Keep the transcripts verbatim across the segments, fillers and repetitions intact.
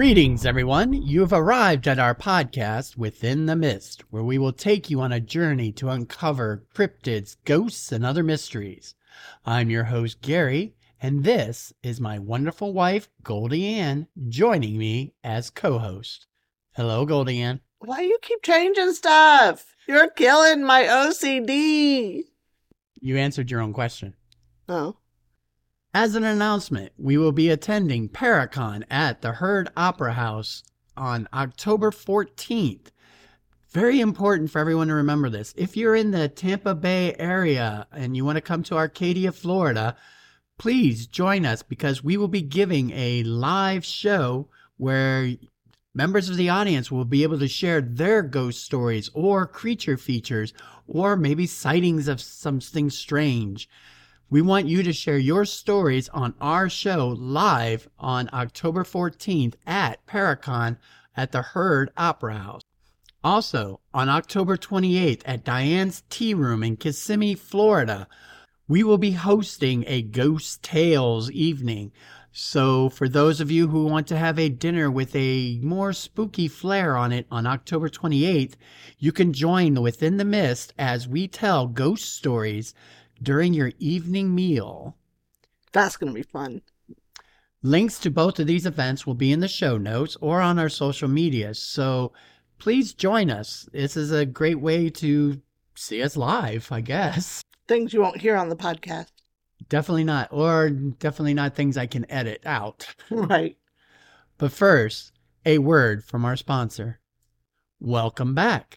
Greetings, everyone. You have arrived at our podcast, Within the Mist, where we will take you on a journey to uncover cryptids, ghosts, and other mysteries. I'm your host, Gary, and this is my wonderful wife, Goldie Ann, joining me as co-host. Hello, Goldie Ann. Why you keep changing stuff? You're killing my O C D. You answered your own question. Oh. As an announcement, we will be attending Paracon at the Heard Opera House on October fourteenth. Very important for everyone to remember this. If you're in the Tampa Bay area and you want to come to Arcadia, Florida, please join us because we will be giving a live show where members of the audience will be able to share their ghost stories or creature features or maybe sightings of something strange. We want you to share your stories on our show live on October fourteenth at Paracon at the Heard Opera House. Also, on October twenty-eighth at Diane's Tea Room in Kissimmee, Florida, we will be hosting a Ghost Tales evening. So for those of you who want to have a dinner with a more spooky flair on it on October twenty-eighth, you can join Within the Mist as we tell ghost stories during your evening meal. That's going to be fun. Links to both of these events will be in the show notes or on our social media, so please join us. This is a great way to see us live, I guess. Things you won't hear on the podcast. Definitely not, or definitely not things I can edit out. Right. But first, a word from our sponsor. Welcome back.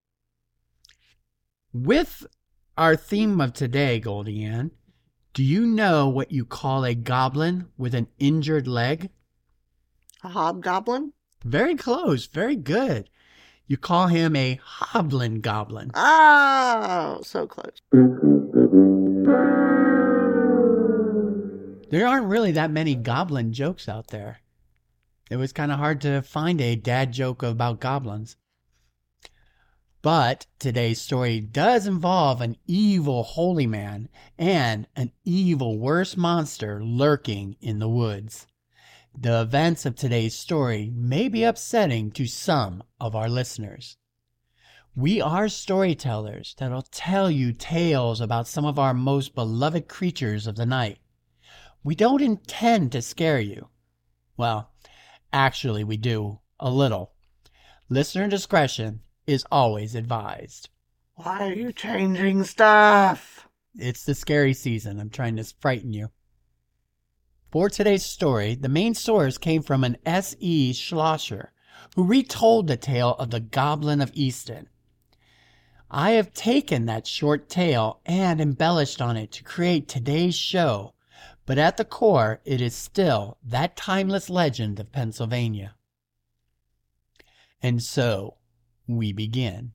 With our theme of today, Goldie Ann, do you know what you call a goblin with an injured leg? A hobgoblin? Very close. Very good. You call him a hoblin goblin. Oh, so close. There aren't really that many goblin jokes out there. It was kind of hard to find a dad joke about goblins. But today's story does involve an evil holy man and an evil worse monster lurking in the woods. The events of today's story may be upsetting to some of our listeners. We are storytellers that'll tell you tales about some of our most beloved creatures of the night. We don't intend to scare you. Well, actually we do, a little. Listener discretion is always advised. Why are you changing stuff? It's the scary season. I'm trying to frighten you. For today's story, the main source came from an S E Schlosser, who retold the tale of the Goblin of Easton. I have taken that short tale and embellished on it to create today's show, but at the core, it is still that timeless legend of Pennsylvania. And so, we begin.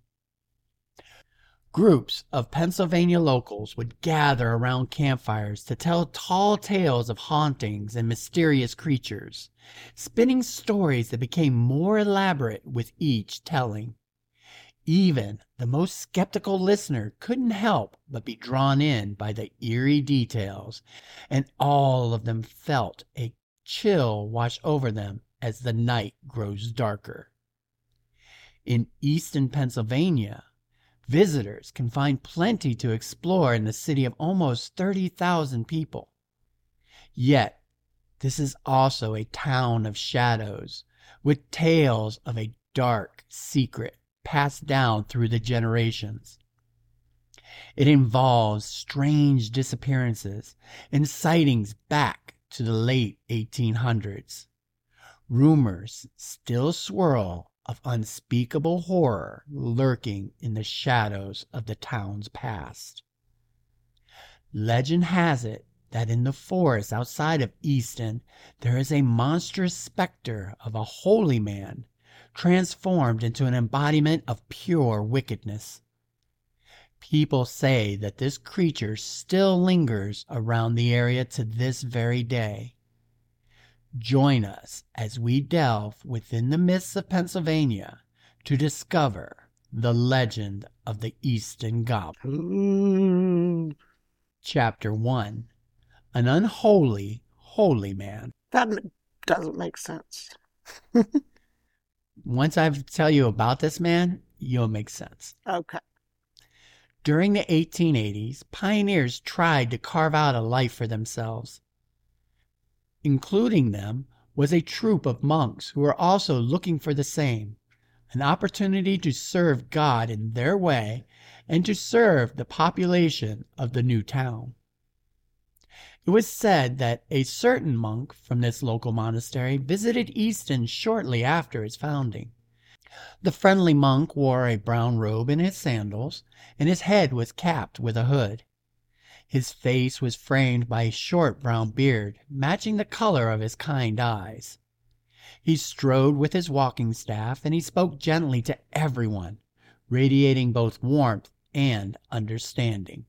Groups of Pennsylvania locals would gather around campfires to tell tall tales of hauntings and mysterious creatures, spinning stories that became more elaborate with each telling. Even the most skeptical listener couldn't help but be drawn in by the eerie details, and all of them felt a chill wash over them as the night grows darker. In Easton, Pennsylvania, visitors can find plenty to explore in the city of almost thirty thousand people. Yet, this is also a town of shadows, with tales of a dark secret passed down through the generations. It involves strange disappearances and sightings back to the late eighteen hundreds. Rumors still swirl of unspeakable horror lurking in the shadows of the town's past. Legend has it that in the forest outside of Easton there is a monstrous specter of a holy man transformed into an embodiment of pure wickedness. People say that this creature still lingers around the area to this very day. Join us as we delve within the mists of Pennsylvania to discover the legend of the Easton Goblin. Ooh. Chapter one. An Unholy Holy Man. That m- doesn't make sense. Once I tell you about this man, you'll make sense. Okay. During the eighteen eighties, pioneers tried to carve out a life for themselves. Including them was a troop of monks who were also looking for the same, an opportunity to serve God in their way and to serve the population of the new town. It was said that a certain monk from this local monastery visited Easton shortly after its founding. The friendly monk wore a brown robe and his sandals, and his head was capped with a hood. His face was framed by a short brown beard, matching the color of his kind eyes. He strode with his walking staff, and he spoke gently to everyone, radiating both warmth and understanding.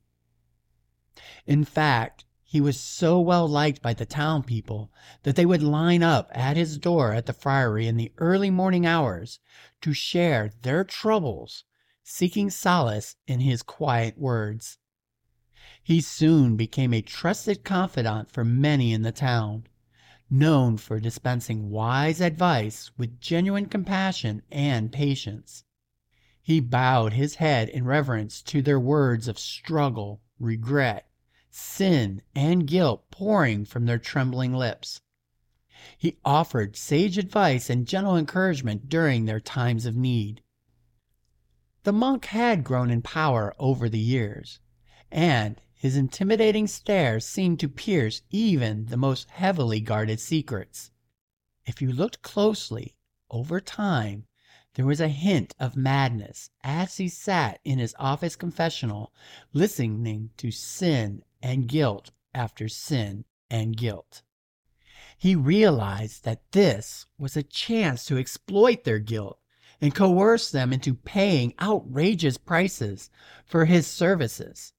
In fact, he was so well liked by the town people that they would line up at his door at the friary in the early morning hours to share their troubles, seeking solace in his quiet words. He soon became a trusted confidant for many in the town, known for dispensing wise advice with genuine compassion and patience. He bowed his head in reverence to their words of struggle, regret, sin, and guilt pouring from their trembling lips. He offered sage advice and gentle encouragement during their times of need. The monk had grown in power over the years, and his intimidating stare seemed to pierce even the most heavily guarded secrets. If you looked closely, over time, there was a hint of madness as he sat in his office confessional, listening to sin and guilt after sin and guilt. He realized that this was a chance to exploit their guilt and coerce them into paying outrageous prices for his services.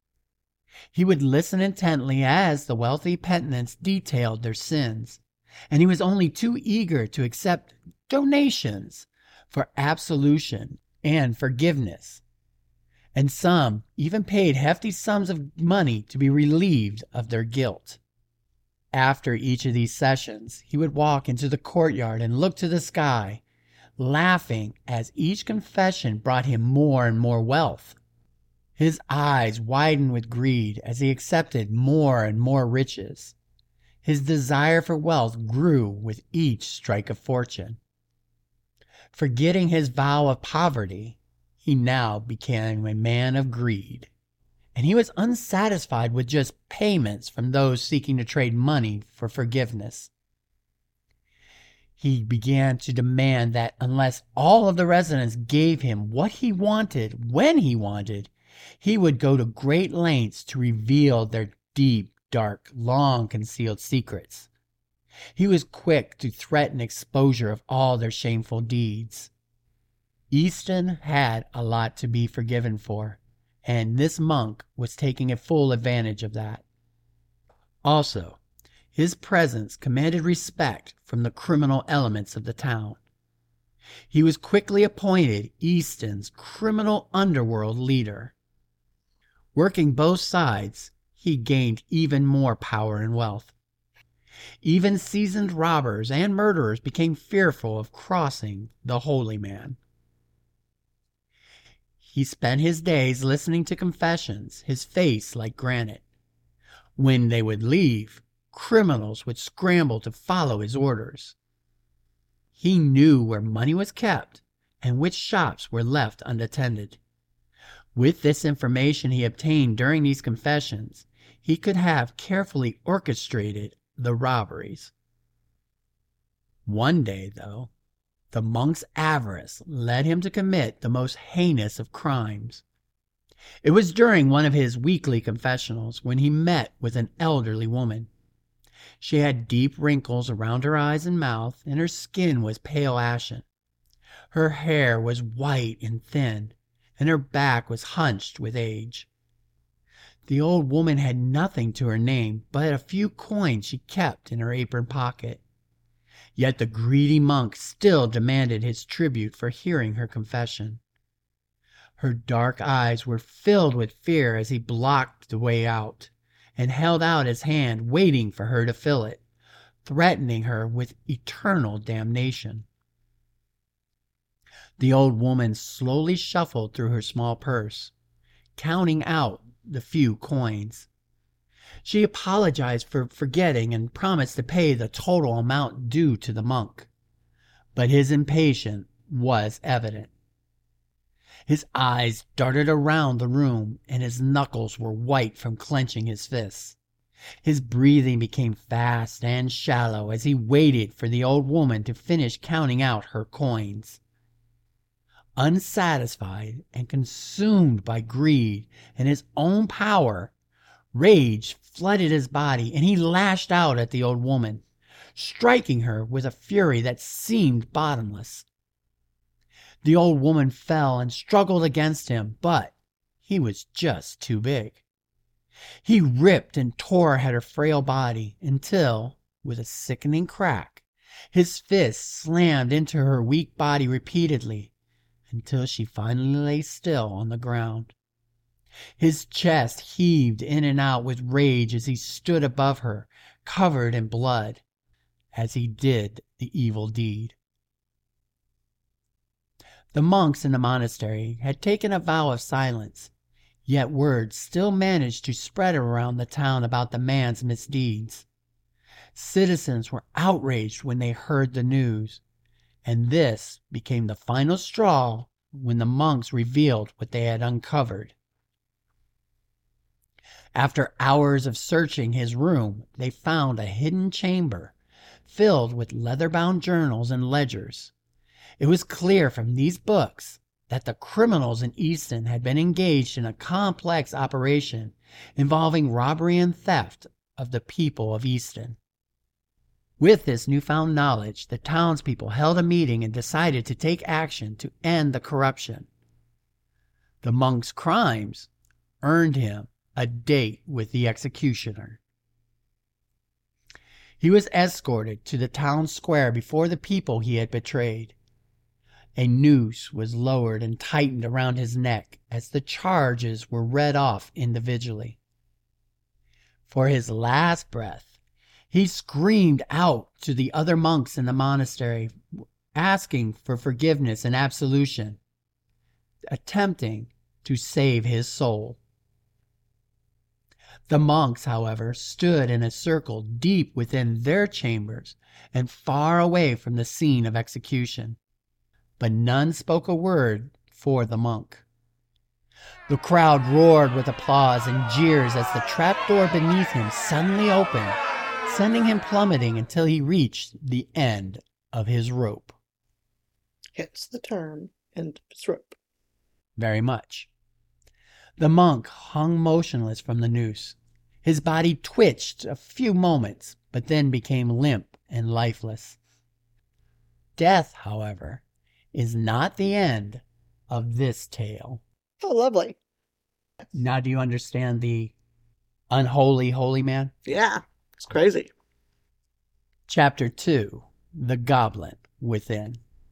He would listen intently as the wealthy penitents detailed their sins, and he was only too eager to accept donations for absolution and forgiveness. And some even paid hefty sums of money to be relieved of their guilt. After each of these sessions, he would walk into the courtyard and look to the sky, laughing as each confession brought him more and more wealth. His eyes widened with greed as he accepted more and more riches. His desire for wealth grew with each strike of fortune. Forgetting his vow of poverty, he now became a man of greed, and he was unsatisfied with just payments from those seeking to trade money for forgiveness. He began to demand that unless all of the residents gave him what he wanted when he wanted, he would go to great lengths to reveal their deep, dark, long-concealed secrets. He was quick to threaten exposure of all their shameful deeds. Easton had a lot to be forgiven for, and this monk was taking a full advantage of that. Also, his presence commanded respect from the criminal elements of the town. He was quickly appointed Easton's criminal underworld leader. Working both sides, he gained even more power and wealth. Even seasoned robbers and murderers became fearful of crossing the holy man. He spent his days listening to confessions, his face like granite. When they would leave, criminals would scramble to follow his orders. He knew where money was kept and which shops were left unattended. With this information he obtained during these confessions, he could have carefully orchestrated the robberies. One day, though, the monk's avarice led him to commit the most heinous of crimes. It was during one of his weekly confessionals when he met with an elderly woman. She had deep wrinkles around her eyes and mouth, and her skin was pale ashen. Her hair was white and thin, and her back was hunched with age. The old woman had nothing to her name but a few coins she kept in her apron pocket. Yet the greedy monk still demanded his tribute for hearing her confession. Her dark eyes were filled with fear as he blocked the way out, and held out his hand, waiting for her to fill it, threatening her with eternal damnation. The old woman slowly shuffled through her small purse, counting out the few coins. She apologized for forgetting and promised to pay the total amount due to the monk, but his impatience was evident. His eyes darted around the room, and his knuckles were white from clenching his fists. His breathing became fast and shallow as he waited for the old woman to finish counting out her coins. Unsatisfied and consumed by greed and his own power, rage flooded his body, and he lashed out at the old woman, striking her with a fury that seemed bottomless. The old woman fell and struggled against him, but he was just too big. He ripped and tore at her frail body until, with a sickening crack, his fist slammed into her weak body repeatedly until she finally lay still on the ground. His chest heaved in and out with rage as he stood above her, covered in blood, as he did the evil deed. The monks in the monastery had taken a vow of silence, yet word still managed to spread around the town about the man's misdeeds. Citizens were outraged when they heard the news, and this became the final straw when the monks revealed what they had uncovered. After hours of searching his room, they found a hidden chamber filled with leather-bound journals and ledgers. It was clear from these books that the criminals in Easton had been engaged in a complex operation involving robbery and theft of the people of Easton. With this newfound knowledge, the townspeople held a meeting and decided to take action to end the corruption. The monk's crimes earned him a date with the executioner. He was escorted to the town square before the people he had betrayed. A noose was lowered and tightened around his neck as the charges were read off individually. For his last breath, he screamed out to the other monks in the monastery, asking for forgiveness and absolution, attempting to save his soul. The monks, however, stood in a circle deep within their chambers and far away from the scene of execution, but none spoke a word for the monk. The crowd roared with applause and jeers as the trapdoor beneath him suddenly opened, sending him plummeting until he reached the end of his rope. Hence the term end of his rope. Very much. The monk hung motionless from the noose. His body twitched a few moments, but then became limp and lifeless. Death, however, is not the end of this tale. Oh, lovely. Now do you understand the unholy holy man? Yeah, it's crazy. Chapter two, The Goblin Within.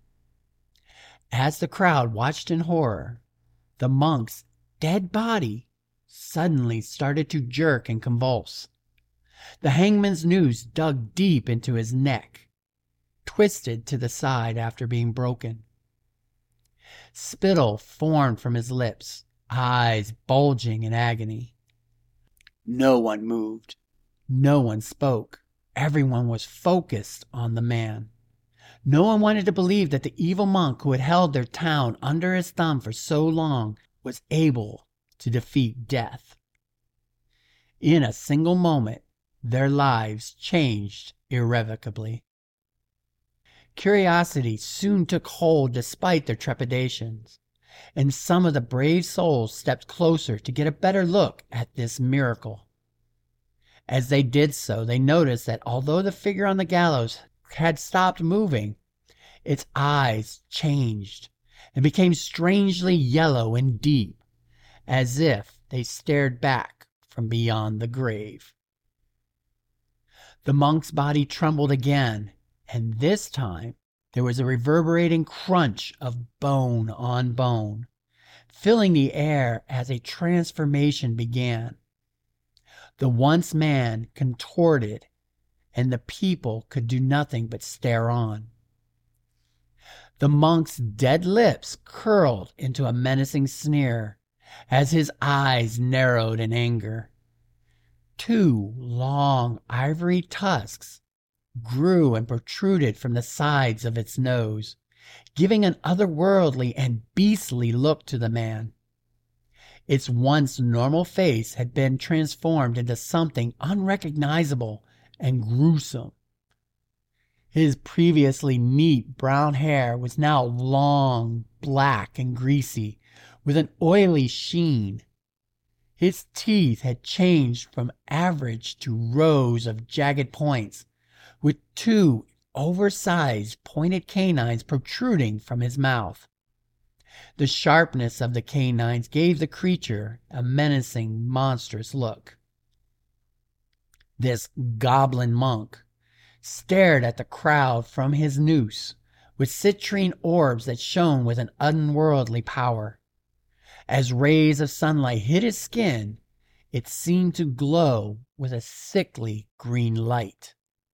As the crowd watched in horror, the monk's dead body suddenly started to jerk and convulse. The hangman's noose dug deep into his neck, twisted to the side after being broken. Spittle formed from his lips, eyes bulging in agony. No one moved. No one spoke. Everyone was focused on the man. No one wanted to believe that the evil monk who had held their town under his thumb for so long was able to defeat death. In a single moment, their lives changed irrevocably. Curiosity soon took hold despite their trepidations, and some of the brave souls stepped closer to get a better look at this miracle. As they did so, they noticed that although the figure on the gallows had stopped moving, its eyes changed and became strangely yellow and deep, as if they stared back from beyond the grave. The monk's body trembled again, and this time there was a reverberating crunch of bone on bone, filling the air as a transformation began. The once man contorted and the people could do nothing but stare on. The monk's dead lips curled into a menacing sneer as his eyes narrowed in anger. Two long ivory tusks grew and protruded from the sides of its nose, giving an otherworldly and beastly look to the man. Its once normal face had been transformed into something unrecognizable and gruesome. His previously neat brown hair was now long, black, and greasy, with an oily sheen. His teeth had changed from average to rows of jagged points, with two oversized pointed canines protruding from his mouth. The sharpness of the canines gave the creature a menacing, monstrous look. This goblin monk stared at the crowd from his noose with citrine orbs that shone with an unworldly power. As rays of sunlight hit his skin, it seemed to glow with a sickly green light.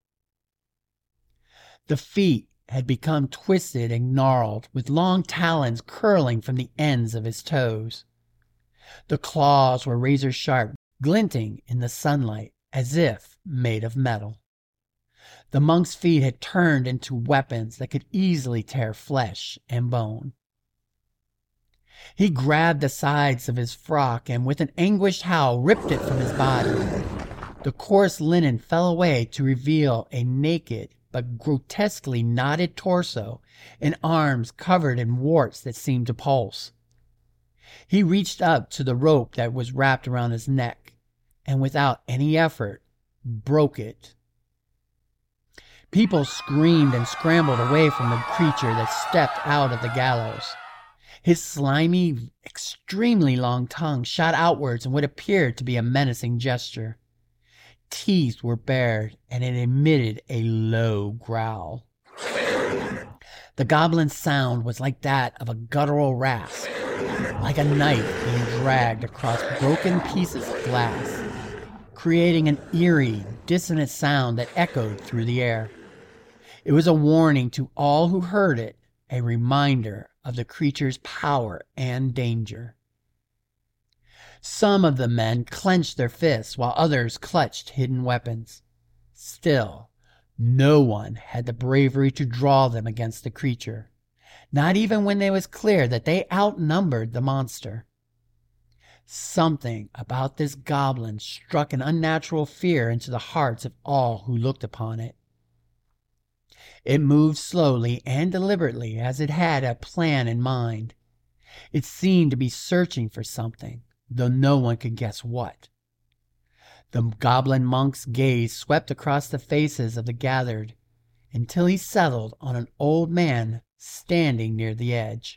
The feet had become twisted and gnarled, with long talons curling from the ends of his toes. The claws were razor sharp, glinting in the sunlight as if made of metal. The monk's feet had turned into weapons that could easily tear flesh and bone. He grabbed the sides of his frock and with an anguished howl ripped it from his body. The coarse linen fell away to reveal a naked but grotesquely knotted torso and arms covered in warts that seemed to pulse. He reached up to the rope that was wrapped around his neck and without any effort broke it. People screamed and scrambled away from the creature that stepped out of the gallows. His slimy, extremely long tongue shot outwards in what appeared to be a menacing gesture. Teeth were bared, and it emitted a low growl. The goblin's sound was like that of a guttural rasp, like a knife being dragged across broken pieces of glass, creating an eerie, dissonant sound that echoed through the air. It was a warning to all who heard it, a reminder of the creature's power and danger. Some of the men clenched their fists while others clutched hidden weapons. Still, no one had the bravery to draw them against the creature, not even when it was clear that they outnumbered the monster. Something about this goblin struck an unnatural fear into the hearts of all who looked upon it. It moved slowly and deliberately as it had a plan in mind. It seemed to be searching for something, though no one could guess what. The goblin monk's gaze swept across the faces of the gathered until he settled on an old man standing near the edge.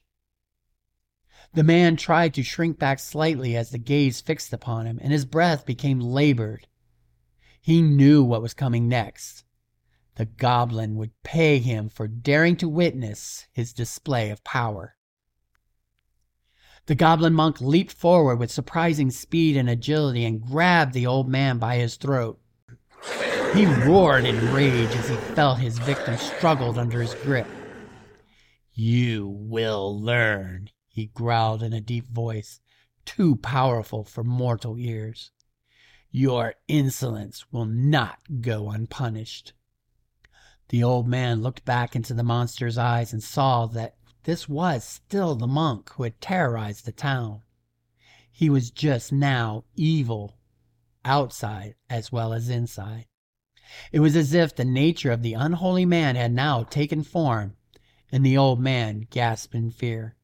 The man tried to shrink back slightly as the gaze fixed upon him, and his breath became labored. He knew what was coming next. The goblin would pay him for daring to witness his display of power. The goblin monk leaped forward with surprising speed and agility and grabbed the old man by his throat. He roared in rage as he felt his victim struggled under his grip. "You will learn," he growled in a deep voice, too powerful for mortal ears. "Your insolence will not go unpunished." The old man looked back into the monster's eyes and saw that this was still the monk who had terrorized the town. He was just now evil, outside as well as inside. It was as if the nature of the unholy man had now taken form, and the old man gasped in fear.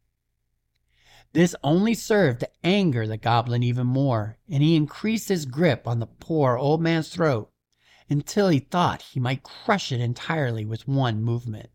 This only served to anger the goblin even more, and he increased his grip on the poor old man's throat until he thought he might crush it entirely with one movement.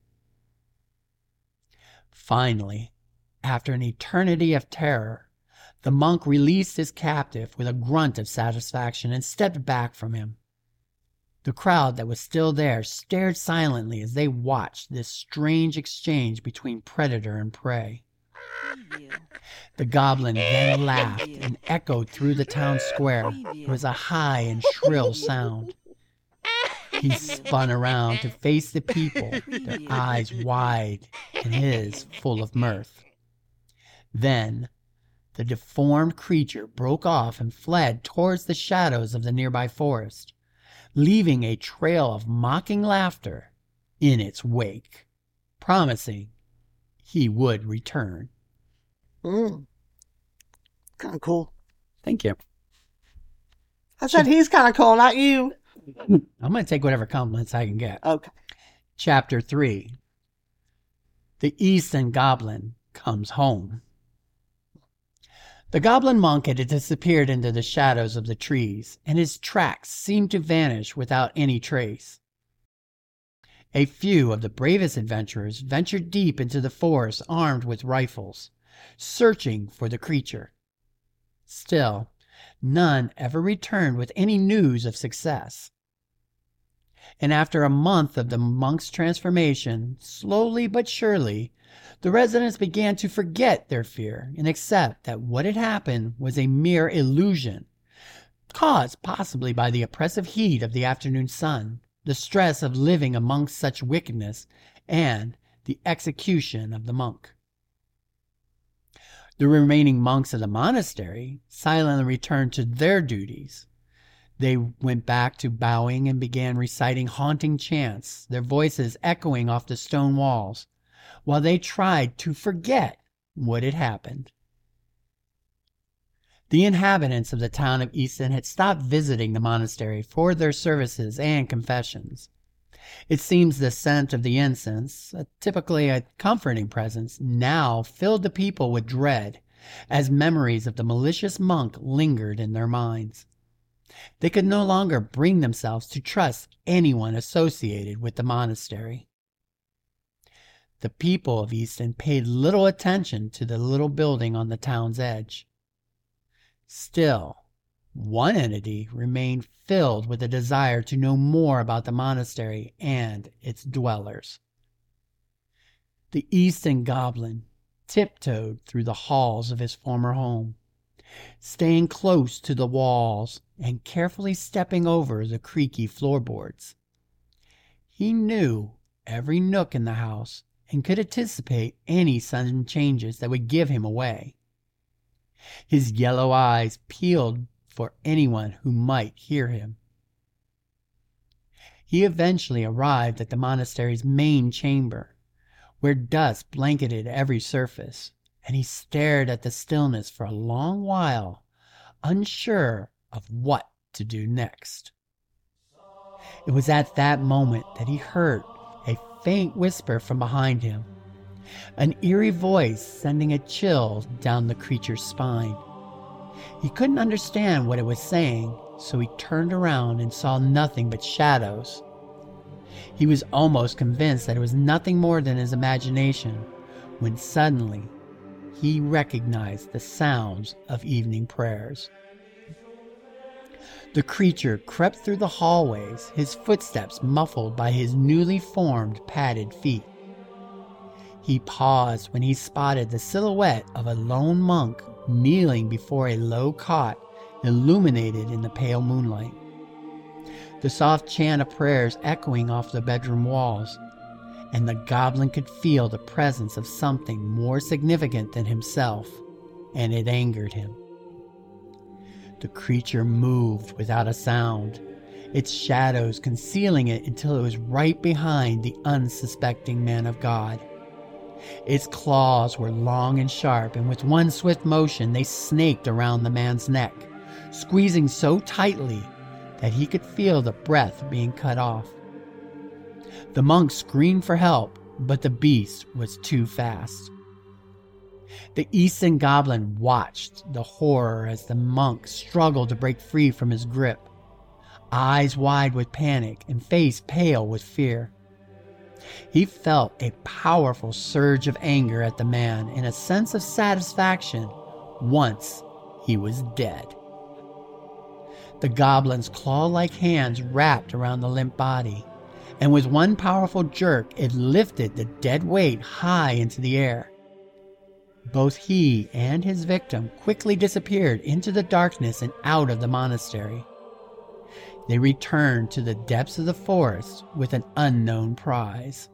Finally, after an eternity of terror, the monk released his captive with a grunt of satisfaction and stepped back from him. The crowd that was still there stared silently as they watched this strange exchange between predator and prey. The goblin then laughed and echoed through the town square. It was a high and shrill sound. He spun around to face the people, their eyes wide and his full of mirth. Then the deformed creature broke off and fled towards the shadows of the nearby forest, leaving a trail of mocking laughter in its wake, promising he would return. Mm. Kind of cool. Thank you. I said he's kind of cool, not you. I'm going to take whatever compliments I can get. Okay. Chapter three. The Eastern Goblin Comes Home. The goblin monk had disappeared into the shadows of the trees, and his tracks seemed to vanish without any trace. A few of the bravest adventurers ventured deep into the forest armed with rifles, searching for the creature. Still, none ever returned with any news of success. And after a month of the monk's transformation, slowly but surely, the residents began to forget their fear and accept that what had happened was a mere illusion, caused possibly by the oppressive heat of the afternoon sun, the stress of living amongst such wickedness, and the execution of the monk. The remaining monks of the monastery silently returned to their duties. They went back to bowing and began reciting haunting chants, their voices echoing off the stone walls, while they tried to forget what had happened. The inhabitants of the town of Easton had stopped visiting the monastery for their services and confessions. It seems the scent of the incense, typically a comforting presence, now filled the people with dread as memories of the malicious monk lingered in their minds. They could no longer bring themselves to trust anyone associated with the monastery. The people of Easton paid little attention to the little building on the town's edge. Still, one entity remained filled with a desire to know more about the monastery and its dwellers. The Easton Goblin tiptoed through the halls of his former home, staying close to the walls and carefully stepping over the creaky floorboards. He knew every nook in the house and could anticipate any sudden changes that would give him away. His yellow eyes peeled for anyone who might hear him. He eventually arrived at the monastery's main chamber, where dust blanketed every surface, and he stared at the stillness for a long while, unsure of what to do next. It was at that moment that he heard a faint whisper from behind him, an eerie voice sending a chill down the creature's spine. He couldn't understand what it was saying, so he turned around and saw nothing but shadows. He was almost convinced that it was nothing more than his imagination, when suddenly he recognized the sounds of evening prayers. The creature crept through the hallways, his footsteps muffled by his newly formed padded feet. He paused when he spotted the silhouette of a lone monk kneeling before a low cot illuminated in the pale moonlight. The soft chant of prayers echoing off the bedroom walls, and the goblin could feel the presence of something more significant than himself, and it angered him. The creature moved without a sound, its shadows concealing it until it was right behind the unsuspecting man of God. Its claws were long and sharp, and with one swift motion they snaked around the man's neck, squeezing so tightly that he could feel the breath being cut off. The monk screamed for help, but the beast was too fast. The Easton Goblin watched the horror as the monk struggled to break free from his grip, eyes wide with panic and face pale with fear. He felt a powerful surge of anger at the man and a sense of satisfaction once he was dead. The goblin's claw-like hands wrapped around the limp body, and with one powerful jerk it lifted the dead weight high into the air. Both he and his victim quickly disappeared into the darkness and out of the monastery. they returned to the depths of the forest with an unknown prize.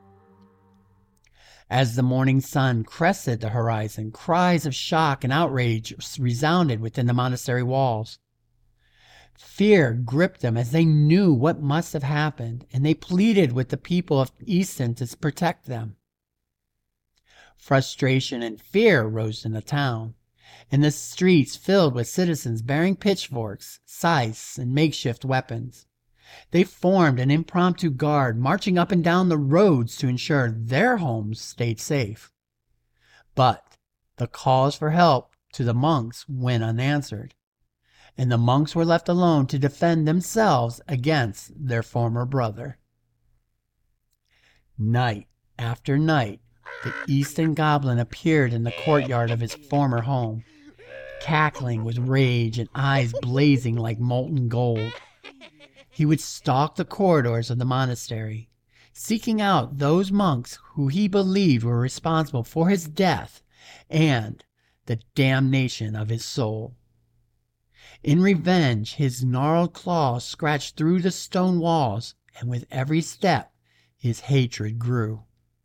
As the morning sun crested the horizon, cries of shock and outrage resounded within the monastery walls. Fear gripped them as they knew what must have happened, and they pleaded with the people of Easton to protect them. Frustration and fear rose in the town, and the streets filled with citizens bearing pitchforks, scythes, and makeshift weapons. They formed an impromptu guard, marching up and down the roads to ensure their homes stayed safe. But the calls for help to the monks went unanswered, and the monks were left alone to defend themselves against their former brother. Night after night, the Easton Goblin appeared in the courtyard of his former home, cackling with rage and eyes blazing like molten gold. He would stalk the corridors of the monastery, seeking out those monks who he believed were responsible for his death and the damnation of his soul. In revenge, his gnarled claws scratched through the stone walls, and with every step, his hatred grew.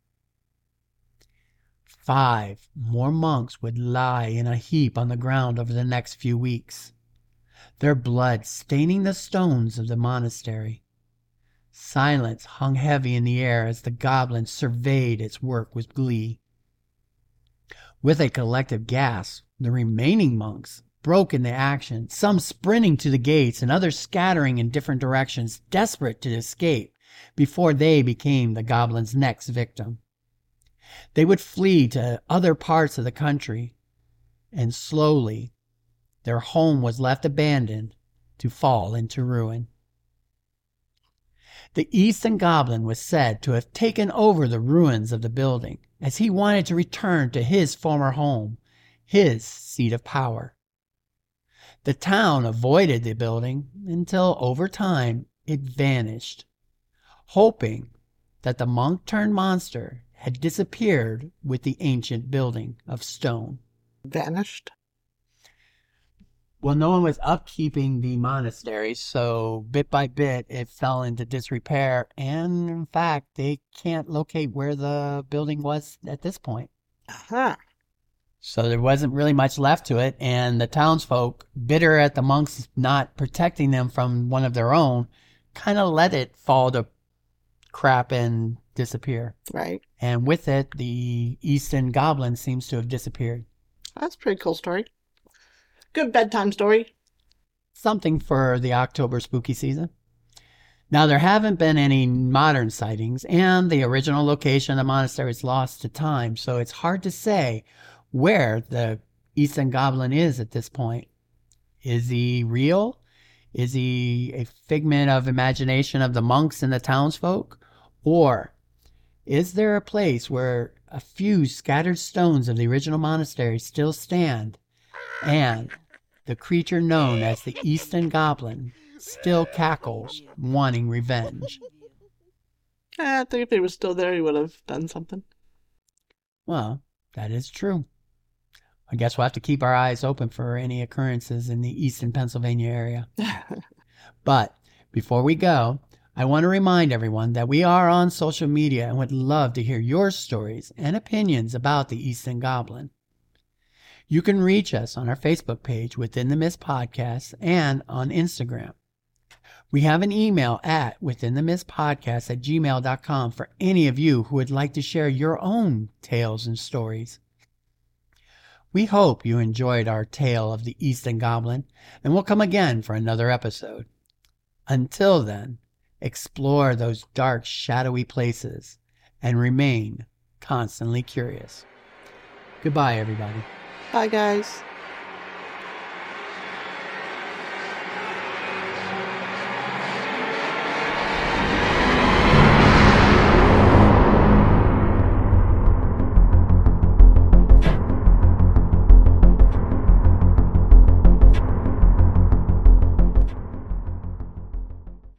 Five more monks would lie in a heap on the ground over the next few weeks, their blood staining the stones of the monastery. Silence hung heavy in the air as the goblin surveyed its work with glee. With a collective gasp, the remaining monks broke into action, some sprinting to the gates and others scattering in different directions, desperate to escape before they became the goblin's next victim. They would flee to other parts of the country, and slowly their home was left abandoned to fall into ruin. The Easton Goblin was said to have taken over the ruins of the building, as he wanted to return to his former home, his seat of power. The town avoided the building until, over time, it vanished, hoping that the monk-turned-monster had disappeared with the ancient building of stone. Vanished? Well, no one was upkeeping the monastery, so bit by bit it fell into disrepair, and in fact, they can't locate where the building was at this point. Uh-huh. So there wasn't really much left to it, and the townsfolk, bitter at the monks not protecting them from one of their own, kind of let it fall to crap and disappear. Right. And with it, the Easton Goblin seems to have disappeared. That's a pretty cool story. Good bedtime story. Something for the October spooky season. Now, there haven't been any modern sightings, and the original location of the monastery is lost to time, so it's hard to say where the Easton Goblin is at this point. Is he real? Is he a figment of imagination of the monks and the townsfolk? Or is there a place where a few scattered stones of the original monastery still stand, and the creature known as the Easton Goblin still cackles, wanting revenge? Eh, I think if he was still there, he would have done something. Well, that is true. I guess we'll have to keep our eyes open for any occurrences in the Easton, Pennsylvania area. But before we go, I want to remind everyone that we are on social media and would love to hear your stories and opinions about the Easton Goblin. You can reach us on our Facebook page, Within the Mist Podcast, and on Instagram. We have an email at withinthemistpodcast at gmail dot com for any of you who would like to share your own tales and stories. We hope you enjoyed our tale of the Easton Goblin, and we'll come again for another episode. Until then, explore those dark, shadowy places and remain constantly curious. Goodbye, everybody. Bye, guys.